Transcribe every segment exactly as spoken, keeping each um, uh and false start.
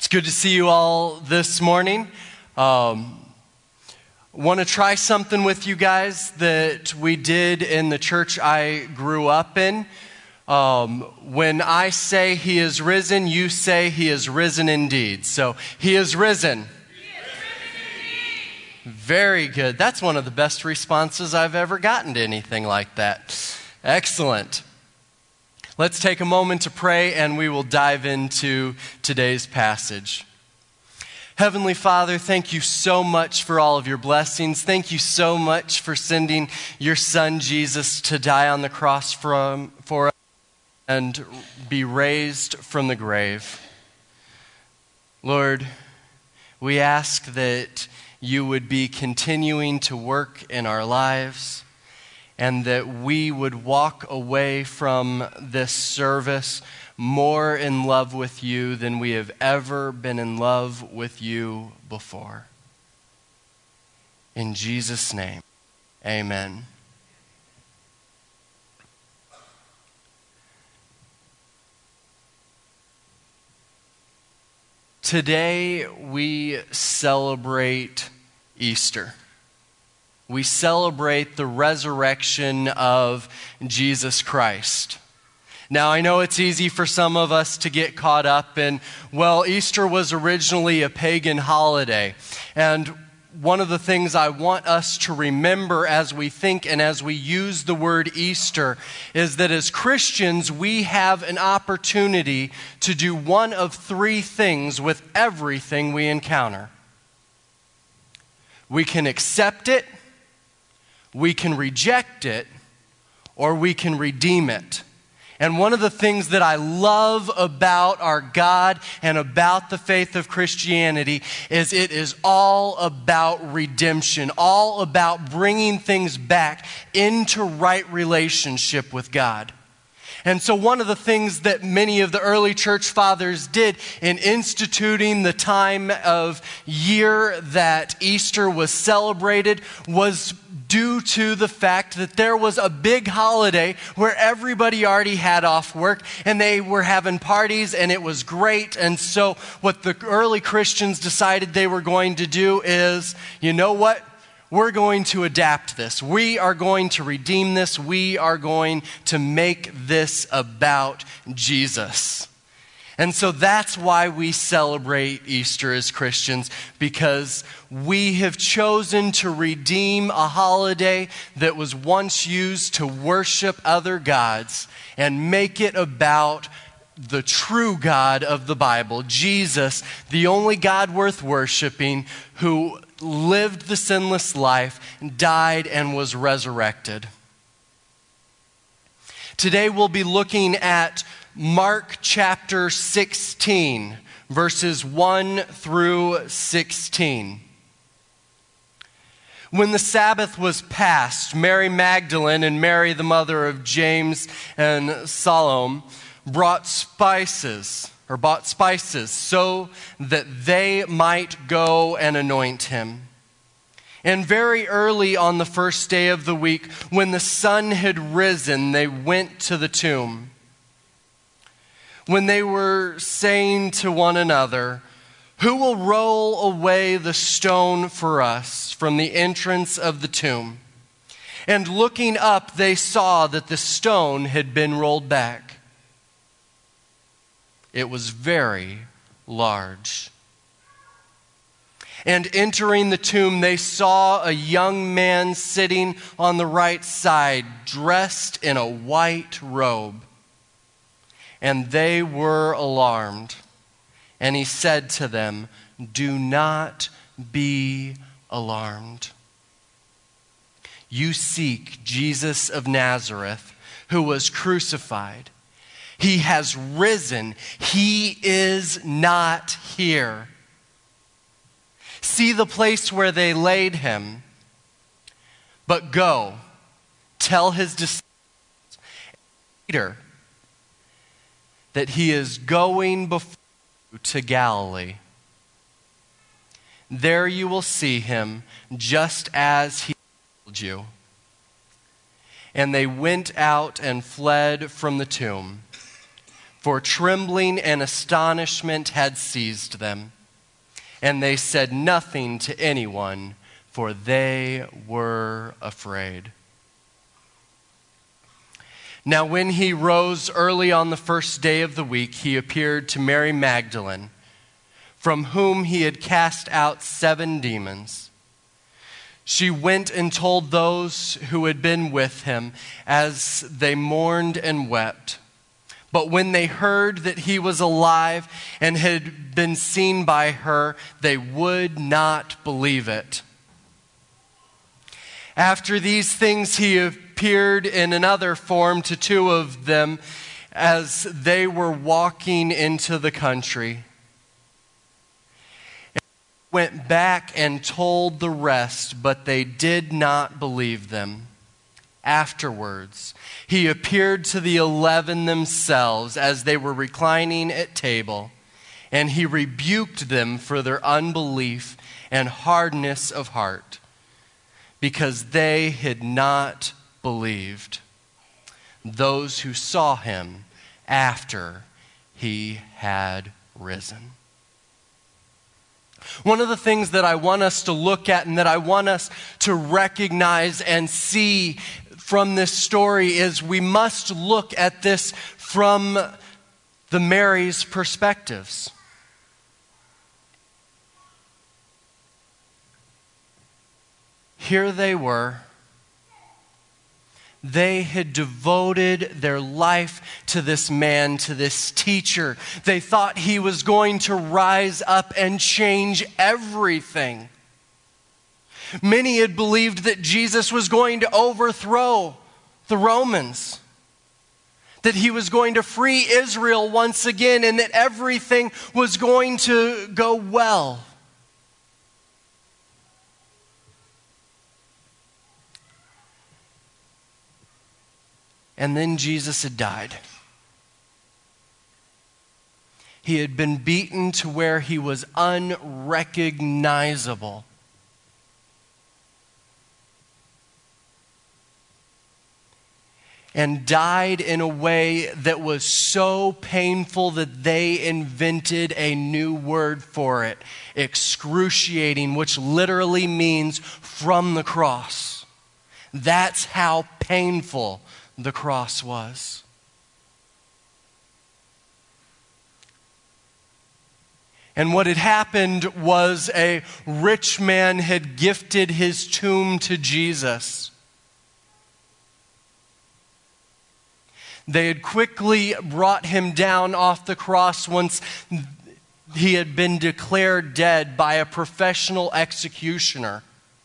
It's good to see you all this morning. Um, want to try something with you guys that we did in the church I grew up in. Um, when I say he is risen, you say he is risen indeed. So, he is risen. He is risen indeed. Very good. That's one of the best responses I've ever gotten to anything like that. Excellent. Let's take a moment to pray and we will dive into today's passage. Heavenly Father, thank you so much for all of your blessings. Thank you so much for sending your Son Jesus to die on the cross from, for us and be raised from the grave. Lord, we ask that you would be continuing to work in our lives, and that we would walk away from this service more in love with you than we have ever been in love with you before. In Jesus' name, amen. Today we celebrate Easter. We celebrate the resurrection of Jesus Christ. Now, I know it's easy for some of us to get caught up in, well, Easter was originally a pagan holiday. And one of the things I want us to remember as we think and as we use the word Easter is that as Christians, we have an opportunity to do one of three things with everything we encounter. We can accept it, we can reject it, or we can redeem it. And one of the things that I love about our God and about the faith of Christianity is it is all about redemption, all about bringing things back into right relationship with God. And so one of the things that many of the early church fathers did in instituting the time of year that Easter was celebrated was due to the fact that there was a big holiday where everybody already had off work and they were having parties and it was great. And so what the early Christians decided they were going to do is, you know what? We're going to adapt this. We are going to redeem this. We are going to make this about Jesus. And so that's why we celebrate Easter as Christians, because we have chosen to redeem a holiday that was once used to worship other gods and make it about the true God of the Bible, Jesus, the only God worth worshiping, who lived the sinless life, died, and was resurrected. Today we'll be looking at Mark chapter sixteen, verses one through sixteen. When the Sabbath was past, Mary Magdalene and Mary, the mother of James and Salome, brought spices, or bought spices, so that they might go and anoint him. And very early on the first day of the week, when the sun had risen, they went to the tomb. When they were saying to one another, "Who will roll away the stone for us from the entrance of the tomb?" And looking up, they saw that the stone had been rolled back. It was very large. And entering the tomb, they saw a young man sitting on the right side, dressed in a white robe. And they were alarmed. And he said to them, "Do not be alarmed. You seek Jesus of Nazareth, who was crucified. He has risen. He is not here. See the place where they laid him. But go, tell his disciples, Peter, that he is going before you to Galilee. There you will see him, just as he told you." And they went out and fled from the tomb, for trembling and astonishment had seized them, and they said nothing to anyone, for they were afraid. Now when he rose early on the first day of the week, he appeared to Mary Magdalene, from whom he had cast out seven demons. She went and told those who had been with him as they mourned and wept. But when they heard that he was alive and had been seen by her, they would not believe it. After these things, he appeared in another form to two of them as they were walking into the country. And went back and told the rest, but they did not believe them. Afterwards, he appeared to the eleven themselves as they were reclining at table, and he rebuked them for their unbelief and hardness of heart, because they had not believed those who saw him after he had risen. One of the things that I want us to look at and that I want us to recognize and see from this story is we must look at this from the Mary's perspectives. Here they were. They had devoted their life to this man, to this teacher. They thought he was going to rise up and change everything. Many had believed that Jesus was going to overthrow the Romans, that he was going to free Israel once again, and that everything was going to go well. And then Jesus had died. He had been beaten to where he was unrecognizable. And died in a way that was so painful that they invented a new word for it, excruciating, which literally means from the cross. That's how painful the cross was. And what had happened was a rich man had gifted his tomb to Jesus. They had quickly brought him down off the cross once he had been declared dead by a professional executioner.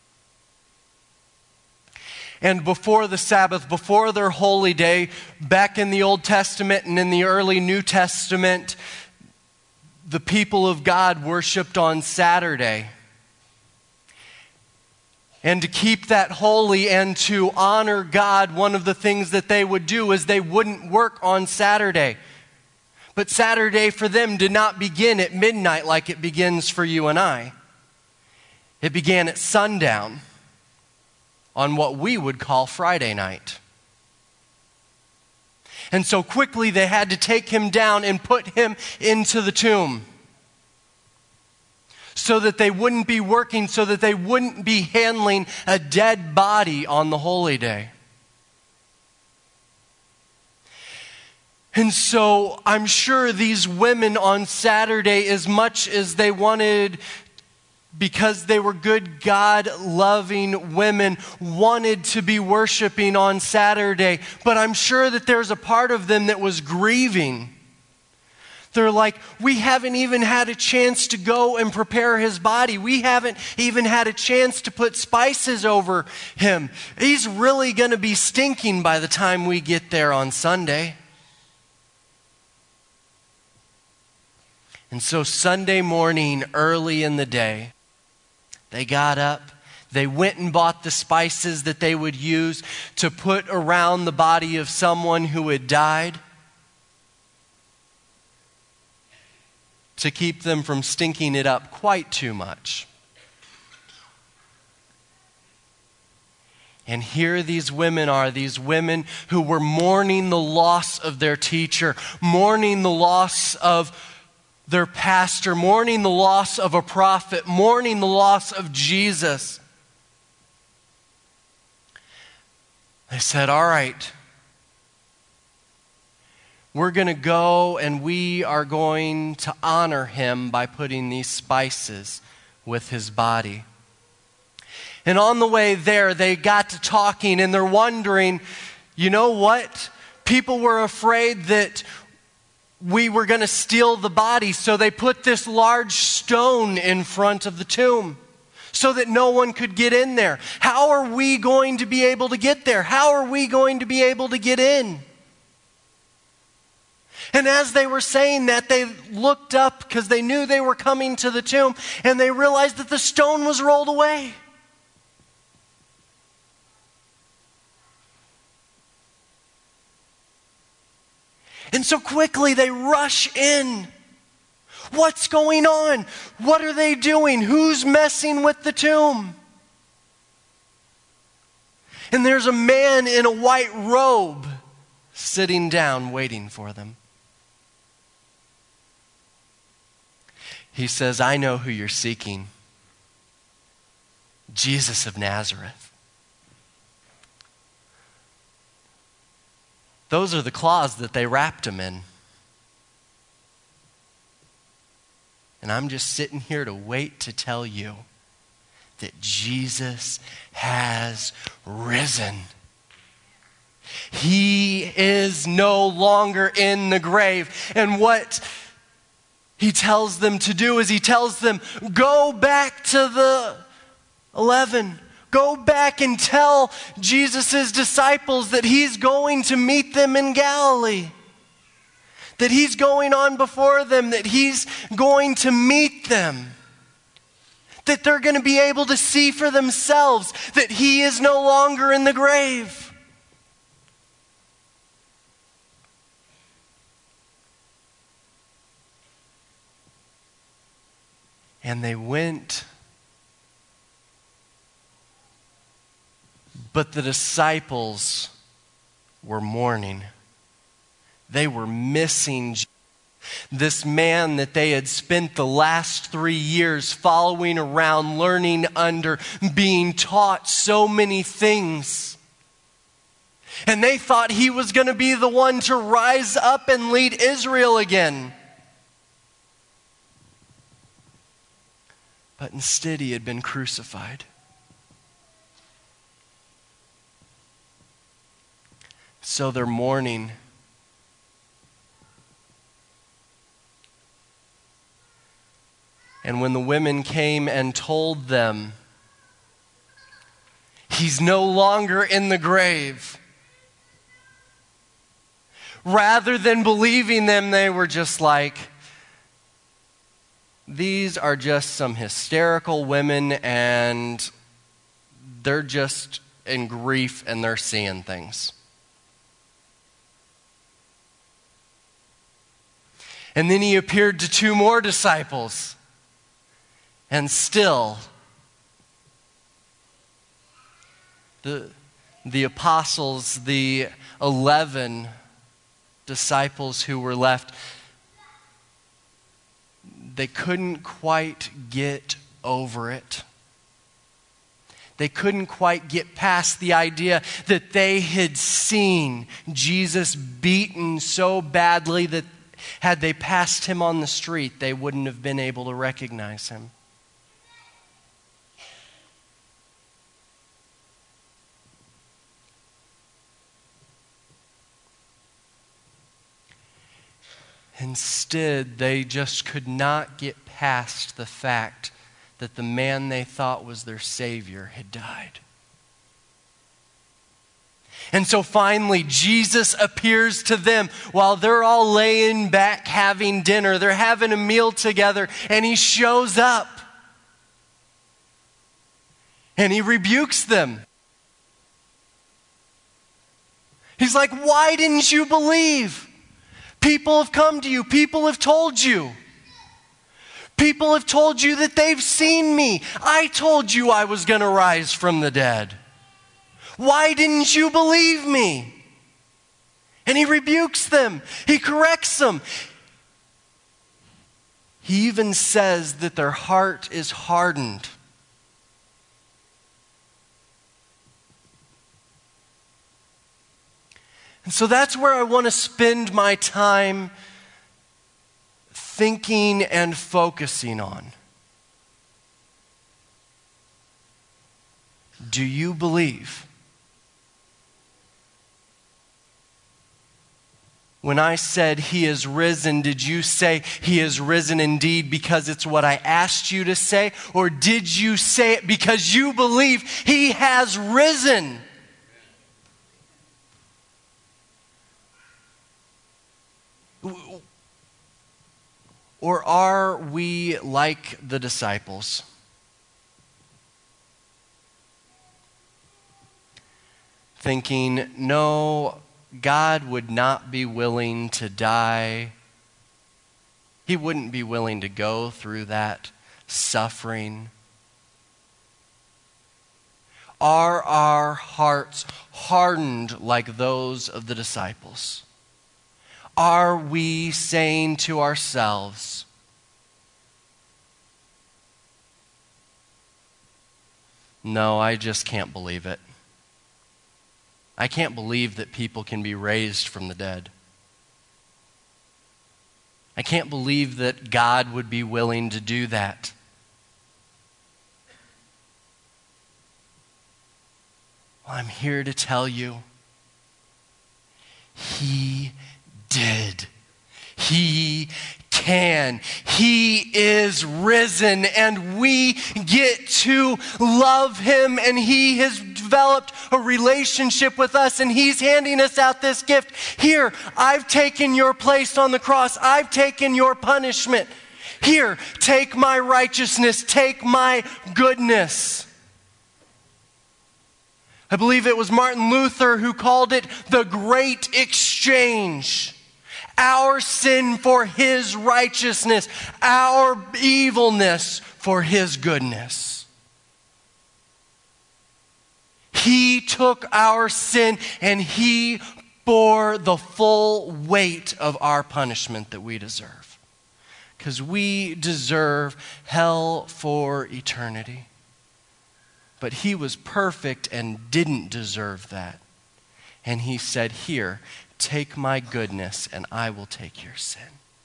And before the Sabbath, before their holy day, back in the Old Testament and in the early New Testament, the people of God worshiped on Saturday. And to keep that holy and to honor God, one of the things that they would do is they wouldn't work on Saturday. But Saturday for them did not begin at midnight like it begins for you and I. It began at sundown on what we would call Friday night. And so quickly they had to take him down and put him into the tomb, so that they wouldn't be working, so that they wouldn't be handling a dead body on the holy day. And so I'm sure these women on Saturday, as much as they wanted, because they were good, God-loving women, wanted to be worshiping on Saturday. But I'm sure that there's a part of them that was grieving. They're like, we haven't even had a chance to go and prepare his body. We haven't even had a chance to put spices over him. He's really going to be stinking by the time we get there on Sunday. And so Sunday morning, early in the day, they got up. They went and bought the spices that they would use to put around the body of someone who had died, to keep them from stinking it up quite too much. And here these women are, these women who were mourning the loss of their teacher, mourning the loss of their pastor, mourning the loss of a prophet, mourning the loss of Jesus. They said, all right, we're going to go and we are going to honor him by putting these spices with his body. And on the way there, they got to talking and they're wondering, you know what? People were afraid that we were going to steal the body, so they put this large stone in front of the tomb so that no one could get in there. How are we going to be able to get there? How are we going to be able to get in? And as they were saying that, they looked up because they knew they were coming to the tomb, and they realized that the stone was rolled away. And so quickly they rush in. What's going on? What are they doing? Who's messing with the tomb? And there's a man in a white robe sitting down waiting for them. He says, I know who you're seeking. Jesus of Nazareth. Those are the cloths that they wrapped him in. And I'm just sitting here to wait to tell you that Jesus has risen. He is no longer in the grave. And what he tells them to do is he tells them, go back to the eleven. Go back and tell Jesus' disciples that he's going to meet them in Galilee. That he's going on before them, that he's going to meet them. That they're going to be able to see for themselves that he is no longer in the grave. And they went. But the disciples were mourning. They were missing this man that they had spent the last three years following around, learning under, being taught so many things. And they thought he was going to be the one to rise up and lead Israel again. But instead he had been crucified. So they're mourning. And when the women came and told them, he's no longer in the grave, rather than believing them, they were just like, these are just some hysterical women and they're just in grief and they're seeing things. And then he appeared to two more disciples. And still, the, the apostles, the eleven disciples who were left, they couldn't quite get over it. They couldn't quite get past the idea that they had seen Jesus beaten so badly that had they passed him on the street, they wouldn't have been able to recognize him. Instead, they just could not get past the fact that the man they thought was their Savior had died. And so finally, Jesus appears to them while they're all laying back having dinner. They're having a meal together, and he shows up. And he rebukes them. He's like, why didn't you believe? People have come to you. People have told you. People have told you that they've seen me. I told you I was going to rise from the dead. Why didn't you believe me? And he rebukes them. He corrects them. He even says that their heart is hardened. And so that's where I want to spend my time thinking and focusing on. Do you believe? When I said he is risen, did you say he is risen indeed because it's what I asked you to say? Or did you say it because you believe he has risen? Or are we like the disciples? Thinking, no, God would not be willing to die. He wouldn't be willing to go through that suffering. Are our hearts hardened like those of the disciples? Are we saying to ourselves, no, I just can't believe it. I can't believe that people can be raised from the dead. I can't believe that God would be willing to do that. Well, I'm here to tell you, He did. He can. He is risen, and we get to love him, and he has developed a relationship with us, and he's handing us out this gift. Here, I've taken your place on the cross. I've taken your punishment. Here, take my righteousness. Take my goodness. I believe it was Martin Luther who called it the great exchange. Our sin for his righteousness, our evilness for his goodness. He took our sin and he bore the full weight of our punishment that we deserve. Because we deserve hell for eternity. But he was perfect and didn't deserve that. And he said, here, take my goodness and I will take your sin.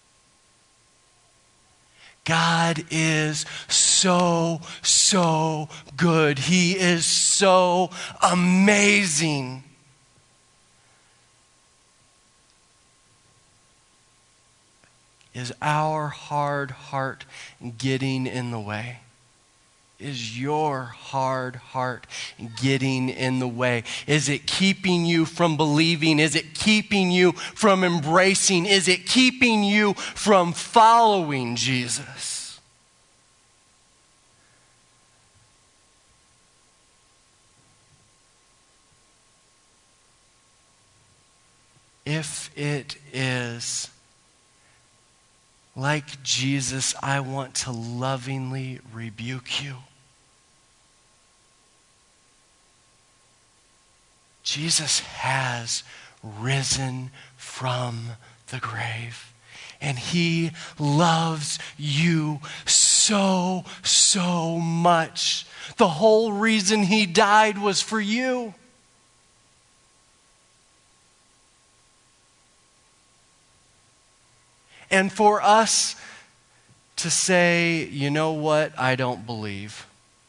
God is so, so good. He is so amazing. Is our hard heart getting in the way? Is your hard heart getting in the way? Is it keeping you from believing? Is it keeping you from embracing? Is it keeping you from following Jesus? If it is, like Jesus, I want to lovingly rebuke you. Jesus has risen from the grave, and he loves you so, so much. The whole reason he died was for you. And for us to say, you know what, I don't believe.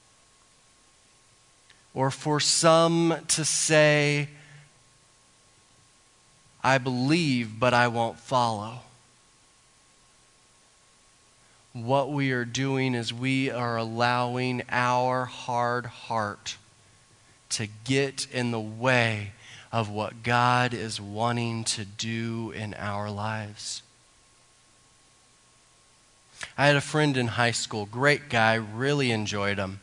Or for some to say, I believe, but I won't follow. What we are doing is we are allowing our hard heart to get in the way of what God is wanting to do in our lives. I had a friend in high school, great guy, really enjoyed him.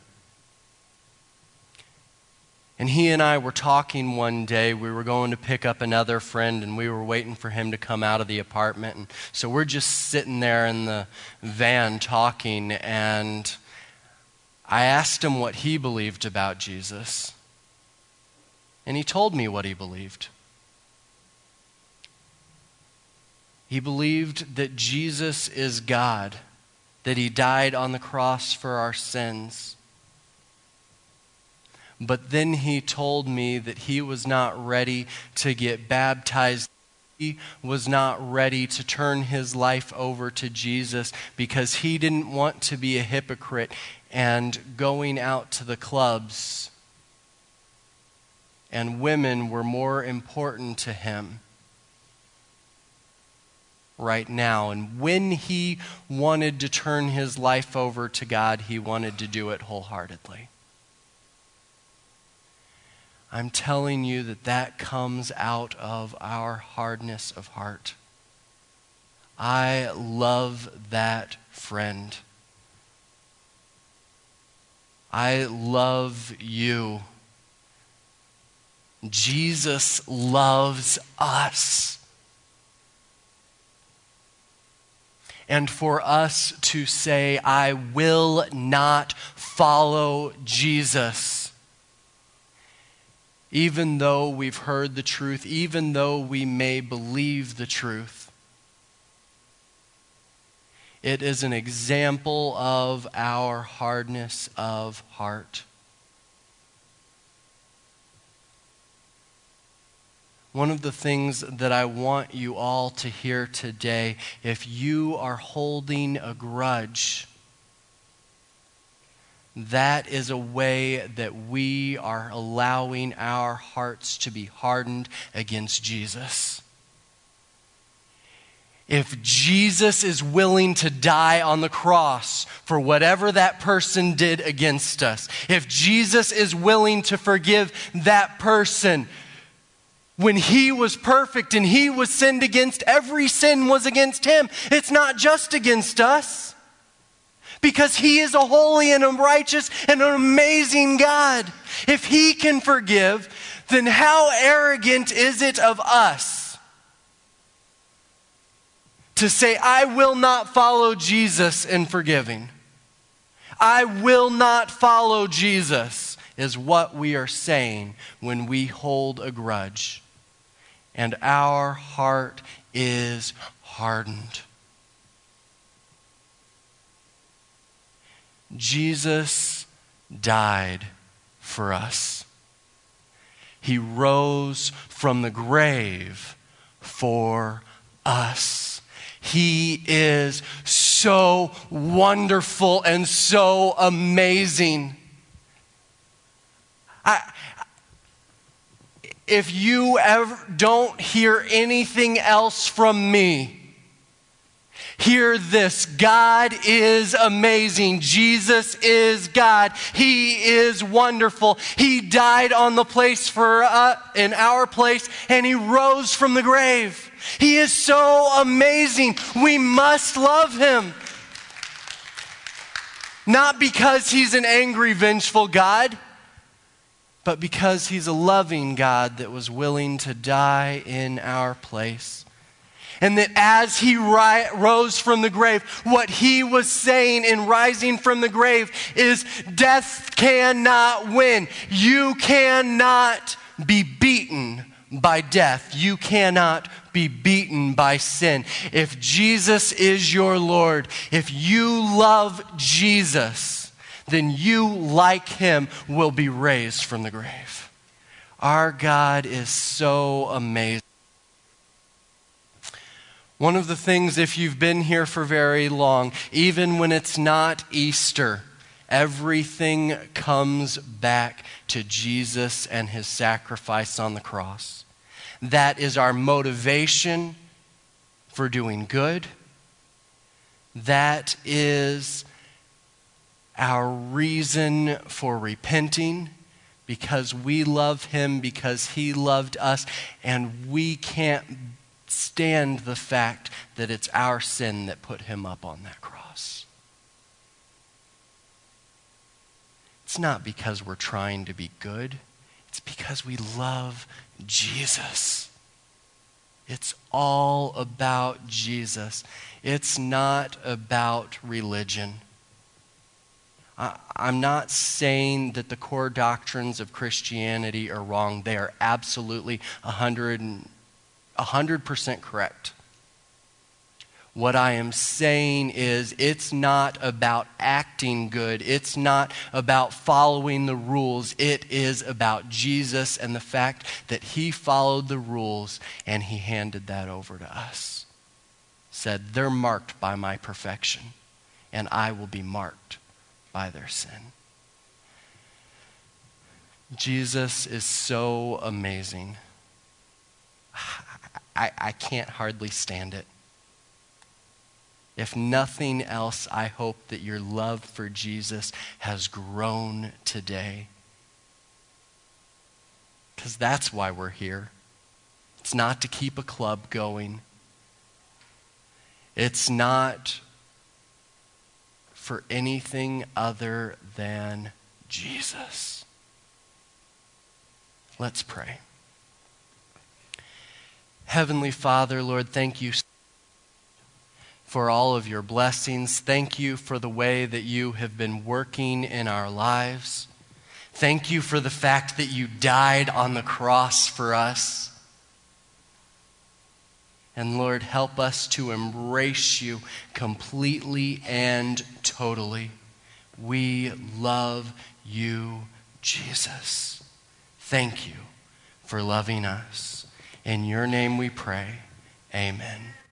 And he and I were talking one day. We were going to pick up another friend, and we were waiting for him to come out of the apartment. And so we're just sitting there in the van talking, and I asked him what he believed about Jesus. And he told me what he believed. He believed that Jesus is God, that he died on the cross for our sins. But then he told me that he was not ready to get baptized. He was not ready to turn his life over to Jesus because he didn't want to be a hypocrite and going out to the clubs. And women were more important to him right now. And when he wanted to turn his life over to God, he wanted to do it wholeheartedly. I'm telling you that that comes out of our hardness of heart. I love that friend. I love you. Jesus loves us. And for us to say, I will not follow Jesus, even though we've heard the truth, even though we may believe the truth, it is an example of our hardness of heart. One of the things that I want you all to hear today, if you are holding a grudge, that is a way that we are allowing our hearts to be hardened against Jesus. If Jesus is willing to die on the cross for whatever that person did against us, if Jesus is willing to forgive that person, when he was perfect and he was sinned against, every sin was against him. It's not just against us. Because he is a holy and a righteous and an amazing God. If he can forgive, then how arrogant is it of us to say, I will not follow Jesus in forgiving. I will not follow Jesus is what we are saying when we hold a grudge. And our heart is hardened. Jesus died for us. He rose from the grave for us. He is so wonderful and so amazing. I, if you ever don't hear anything else from me, hear this. God is amazing. Jesus is God. He is wonderful. He died on the place for uh, in our place, and he rose from the grave. He is so amazing. We must love him. Not because he's an angry, vengeful God, but because he's a loving God that was willing to die in our place. And that as he ri- rose from the grave, what he was saying in rising from the grave is death cannot win. You cannot be beaten by death. You cannot be beaten by sin. If Jesus is your Lord, if you love Jesus, then you, like him, will be raised from the grave. Our God is so amazing. One of the things, if you've been here for very long, even when it's not Easter, everything comes back to Jesus and his sacrifice on the cross. That is our motivation for doing good. That is our reason for repenting, because we love him, because he loved us, and we can't stand the fact that it's our sin that put him up on that cross. It's not because we're trying to be good. It's because we love Jesus. It's all about Jesus. It's not about religion. I, I'm not saying that the core doctrines of Christianity are wrong. They are absolutely one hundred, one hundred percent correct. What I am saying is it's not about acting good. It's not about following the rules. It is about Jesus and the fact that he followed the rules and he handed that over to us. Said, they're marked by my perfection and I will be marked by their sin. Jesus is so amazing. I, I can't hardly stand it. If nothing else, I hope that your love for Jesus has grown today. Because that's why we're here. It's not to keep a club going. It's not for anything other than Jesus. Let's pray. Heavenly Father, Lord, thank you for all of your blessings. Thank you for the way that you have been working in our lives. Thank you for the fact that you died on the cross for us. And Lord, help us to embrace you completely and totally. We love you, Jesus. Thank you for loving us. In your name we pray. Amen.